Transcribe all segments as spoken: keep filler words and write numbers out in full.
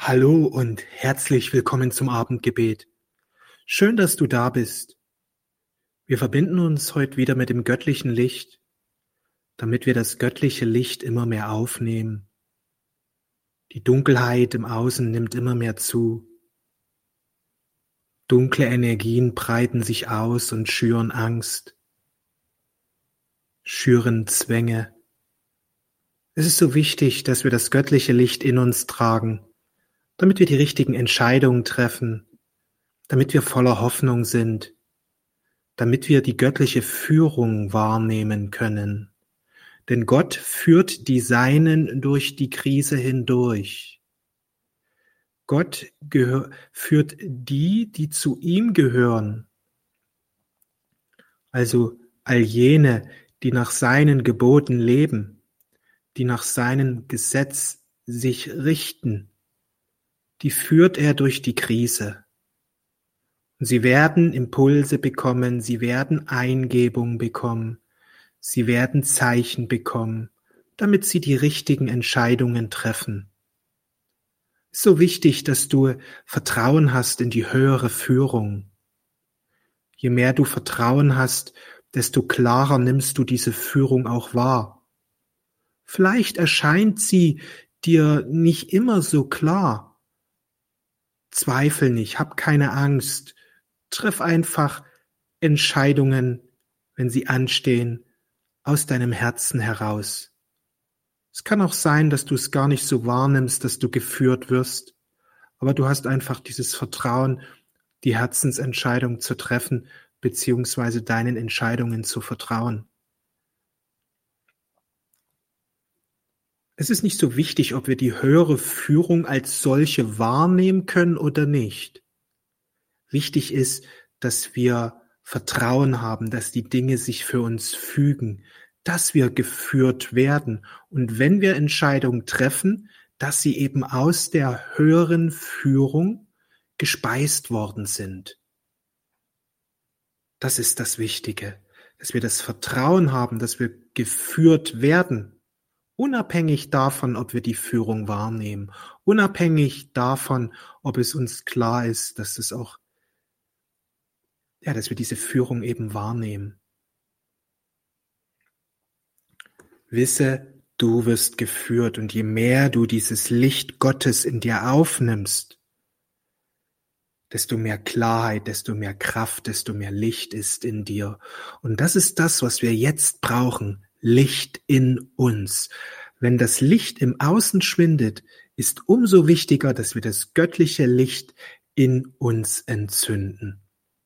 Hallo und herzlich willkommen zum Abendgebet. Schön, dass du da bist. Wir verbinden uns heute wieder mit dem göttlichen Licht, damit wir das göttliche Licht immer mehr aufnehmen. Die Dunkelheit im Außen nimmt immer mehr zu. Dunkle Energien breiten sich aus und schüren Angst, schüren Zwänge. Es ist so wichtig, dass wir das göttliche Licht in uns tragen, damit wir die richtigen Entscheidungen treffen, damit wir voller Hoffnung sind, damit wir die göttliche Führung wahrnehmen können. Denn Gott führt die Seinen durch die Krise hindurch. Gott gehör, führt die, die zu ihm gehören, also all jene, die nach seinen Geboten leben, die nach seinem Gesetz sich richten, die führt er durch die Krise. Und sie werden Impulse bekommen, sie werden Eingebung bekommen, sie werden Zeichen bekommen, damit sie die richtigen Entscheidungen treffen. Es ist so wichtig, dass du Vertrauen hast in die höhere Führung. Je mehr du Vertrauen hast, desto klarer nimmst du diese Führung auch wahr. Vielleicht erscheint sie dir nicht immer so klar. Zweifel nicht, hab keine Angst. Triff einfach Entscheidungen, wenn sie anstehen, aus deinem Herzen heraus. Es kann auch sein, dass du es gar nicht so wahrnimmst, dass du geführt wirst, aber du hast einfach dieses Vertrauen, die Herzensentscheidung zu treffen, beziehungsweise deinen Entscheidungen zu vertrauen. Es ist nicht so wichtig, ob wir die höhere Führung als solche wahrnehmen können oder nicht. Wichtig ist, dass wir Vertrauen haben, dass die Dinge sich für uns fügen, dass wir geführt werden und wenn wir Entscheidungen treffen, dass sie eben aus der höheren Führung gespeist worden sind. Das ist das Wichtige, dass wir das Vertrauen haben, dass wir geführt werden, unabhängig davon, ob wir die Führung wahrnehmen, unabhängig davon, ob es uns klar ist, dass es auch Ja, dass wir diese Führung eben wahrnehmen. Wisse, du wirst geführt und je mehr du dieses Licht Gottes in dir aufnimmst, desto mehr Klarheit, desto mehr Kraft, desto mehr Licht ist in dir. Und das ist das, was wir jetzt brauchen, Licht in uns. Wenn das Licht im Außen schwindet, ist umso wichtiger, dass wir das göttliche Licht in uns entzünden.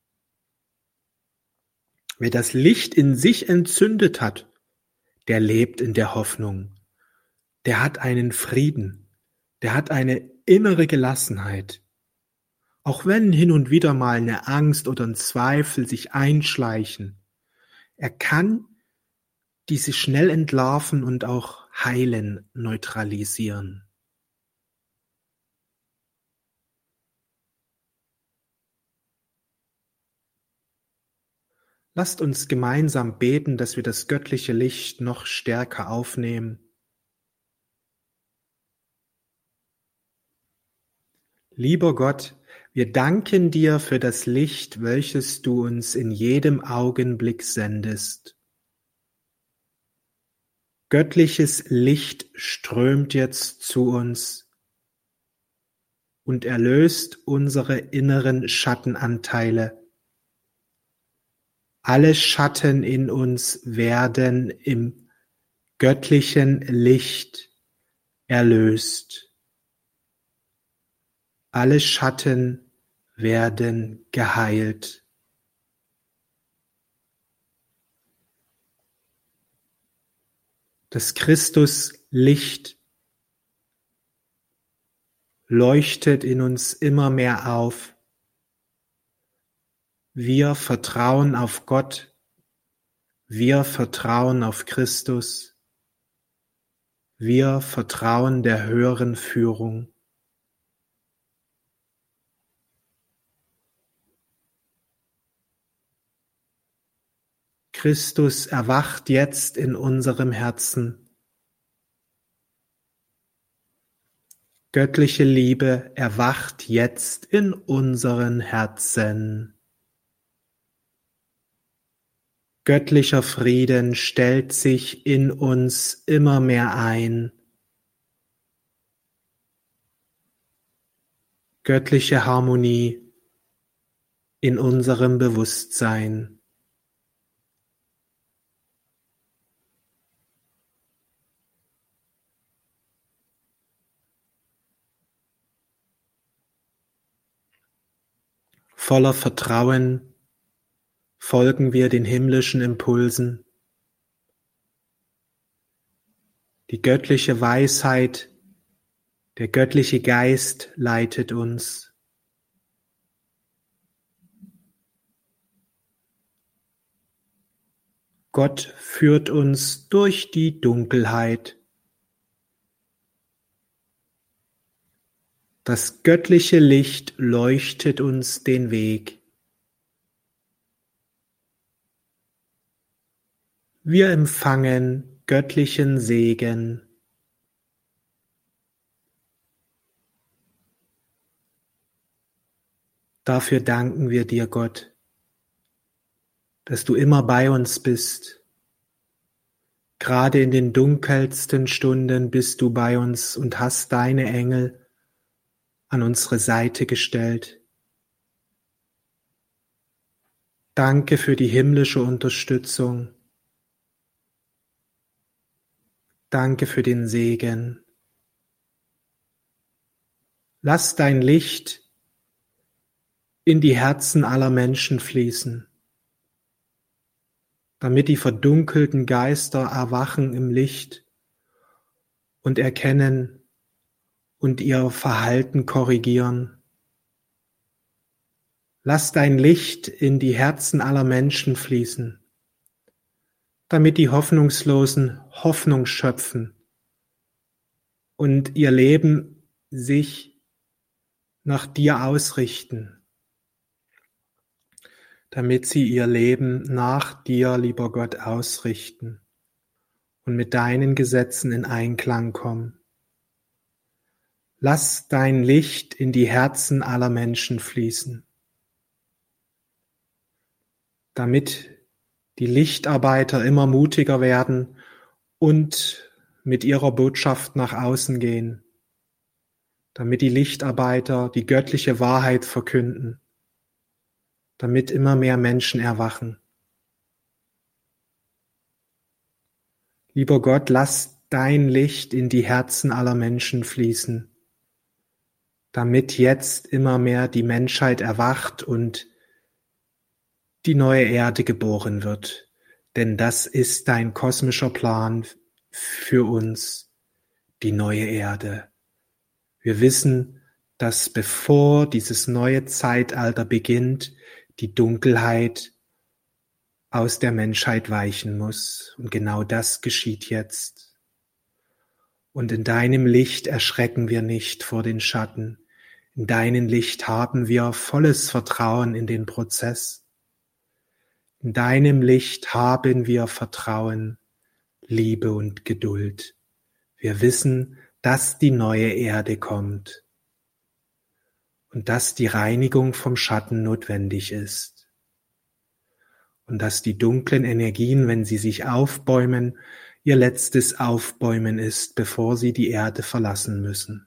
Wer das Licht in sich entzündet hat, der lebt in der Hoffnung. Der hat einen Frieden. Der hat eine innere Gelassenheit. Auch wenn hin und wieder mal eine Angst oder ein Zweifel sich einschleichen, er kann diese schnell entlarven und auch heilen, neutralisieren. Lasst uns gemeinsam beten, dass wir das göttliche Licht noch stärker aufnehmen. Lieber Gott, wir danken dir für das Licht, welches du uns in jedem Augenblick sendest. Göttliches Licht strömt jetzt zu uns und erlöst unsere inneren Schattenanteile. Alle Schatten in uns werden im göttlichen Licht erlöst. Alle Schatten werden geheilt. Das Christuslicht leuchtet in uns immer mehr auf. Wir vertrauen auf Gott, wir vertrauen auf Christus, wir vertrauen der höheren Führung. Christus erwacht jetzt in unserem Herzen. Göttliche Liebe erwacht jetzt in unseren Herzen. Göttlicher Frieden stellt sich in uns immer mehr ein. Göttliche Harmonie in unserem Bewusstsein. Voller Vertrauen folgen wir den himmlischen Impulsen. Die göttliche Weisheit, der göttliche Geist leitet uns. Gott führt uns durch die Dunkelheit. Das göttliche Licht leuchtet uns den Weg. Wir empfangen göttlichen Segen. Dafür danken wir dir, Gott, dass du immer bei uns bist. Gerade in den dunkelsten Stunden bist du bei uns und hast deine Engel an unsere Seite gestellt. Danke für die himmlische Unterstützung. Danke für den Segen. Lass dein Licht in die Herzen aller Menschen fließen, damit die verdunkelten Geister erwachen im Licht und erkennen und ihr Verhalten korrigieren. Lass dein Licht in die Herzen aller Menschen fließen, damit die Hoffnungslosen Hoffnung schöpfen und ihr Leben sich nach dir ausrichten, damit sie ihr Leben nach dir, lieber Gott, ausrichten und mit deinen Gesetzen in Einklang kommen. Lass dein Licht in die Herzen aller Menschen fließen, damit die Lichtarbeiter immer mutiger werden und mit ihrer Botschaft nach außen gehen, damit die Lichtarbeiter die göttliche Wahrheit verkünden, damit immer mehr Menschen erwachen. Lieber Gott, lass dein Licht in die Herzen aller Menschen fließen, damit jetzt immer mehr die Menschheit erwacht und die neue Erde geboren wird. Denn das ist dein kosmischer Plan für uns, die neue Erde. Wir wissen, dass bevor dieses neue Zeitalter beginnt, die Dunkelheit aus der Menschheit weichen muss. Und genau das geschieht jetzt. Und in deinem Licht erschrecken wir nicht vor den Schatten. In deinem Licht haben wir volles Vertrauen in den Prozess. In deinem Licht haben wir Vertrauen, Liebe und Geduld. Wir wissen, dass die neue Erde kommt und dass die Reinigung vom Schatten notwendig ist und dass die dunklen Energien, wenn sie sich aufbäumen, ihr letztes Aufbäumen ist, bevor sie die Erde verlassen müssen.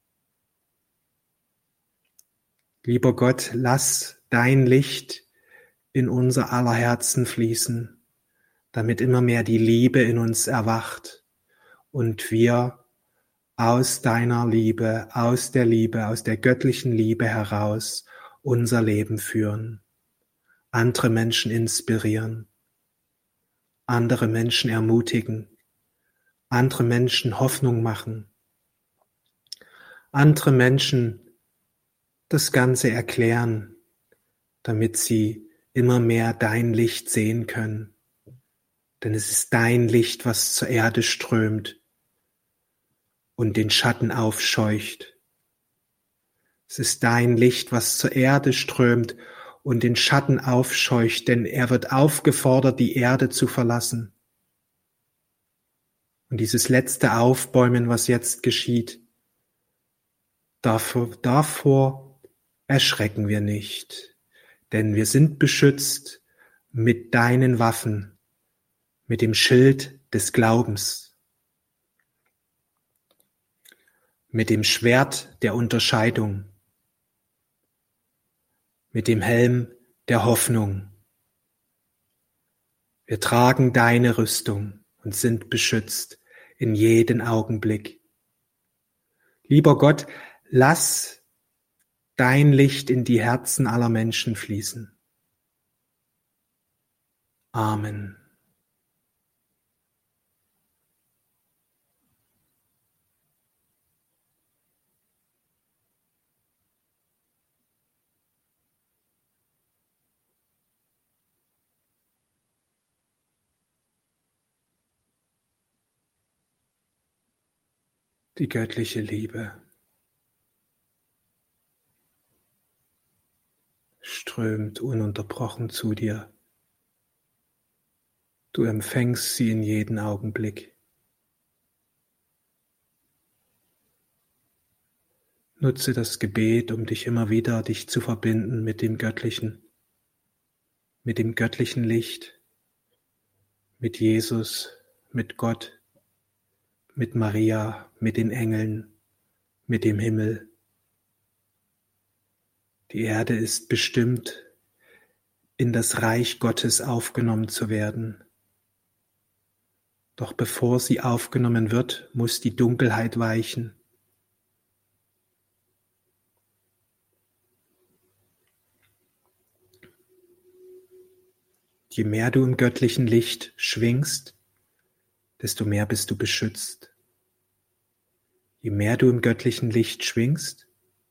Lieber Gott, lass dein Licht in unser aller Herzen fließen, damit immer mehr die Liebe in uns erwacht und wir aus deiner Liebe, aus der Liebe, aus der göttlichen Liebe heraus unser Leben führen, andere Menschen inspirieren, andere Menschen ermutigen, andere Menschen Hoffnung machen, andere Menschen das Ganze erklären, damit sie immer mehr dein Licht sehen können. Denn es ist dein Licht, was zur Erde strömt und den Schatten aufscheucht. Es ist dein Licht, was zur Erde strömt und den Schatten aufscheucht, denn er wird aufgefordert, die Erde zu verlassen. Und dieses letzte Aufbäumen, was jetzt geschieht, Davor, davor erschrecken wir nicht, denn wir sind beschützt mit deinen Waffen, mit dem Schild des Glaubens, mit dem Schwert der Unterscheidung, mit dem Helm der Hoffnung. Wir tragen deine Rüstung und sind beschützt in jeden Augenblick. Lieber Gott, lass dein Licht in die Herzen aller Menschen fließen. Amen. Die göttliche Liebe strömt ununterbrochen zu dir. Du empfängst sie in jeden Augenblick. Nutze das Gebet, um dich immer wieder dich zu verbinden mit dem Göttlichen, mit dem göttlichen Licht, mit Jesus, mit Gott, mit Maria, mit den Engeln, mit dem Himmel. Die Erde ist bestimmt, in das Reich Gottes aufgenommen zu werden. Doch bevor sie aufgenommen wird, muss die Dunkelheit weichen. Je mehr du im göttlichen Licht schwingst, desto mehr bist du beschützt. Je mehr du im göttlichen Licht schwingst,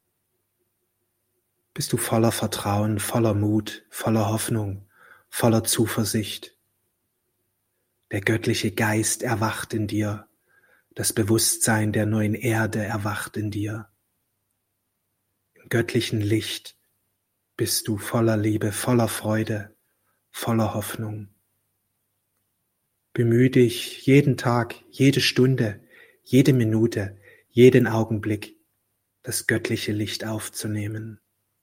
bist du voller Vertrauen, voller Mut, voller Hoffnung, voller Zuversicht. Der göttliche Geist erwacht in dir, das Bewusstsein der neuen Erde erwacht in dir. Im göttlichen Licht bist du voller Liebe, voller Freude, voller Hoffnung. Bemühe dich jeden Tag, jede Stunde, jede Minute, jeden Augenblick, das göttliche Licht aufzunehmen.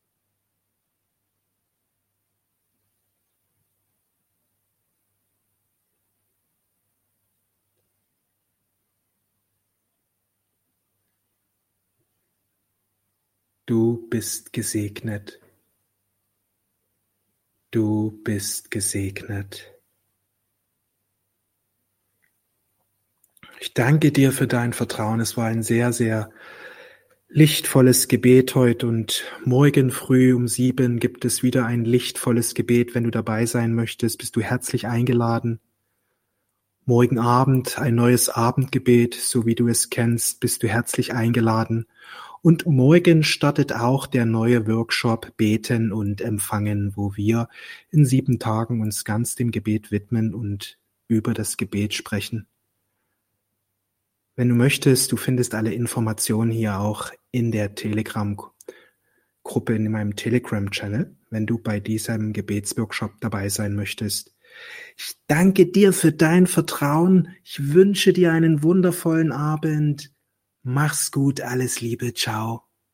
Du bist gesegnet. Du bist gesegnet. Ich danke dir für dein Vertrauen. Es war ein sehr, sehr lichtvolles Gebet heute und morgen früh um sieben gibt es wieder ein lichtvolles Gebet. Wenn du dabei sein möchtest, bist du herzlich eingeladen. Morgen Abend ein neues Abendgebet, so wie du es kennst, bist du herzlich eingeladen. Und morgen startet auch der neue Workshop Beten und Empfangen, wo wir in sieben Tagen uns ganz dem Gebet widmen und über das Gebet sprechen. Wenn du möchtest, du findest alle Informationen hier auch in der Telegram-Gruppe, in meinem Telegram-Channel, wenn du bei diesem Gebetsworkshop dabei sein möchtest. Ich danke dir für dein Vertrauen. Ich wünsche dir einen wundervollen Abend. Mach's gut, alles Liebe, ciao.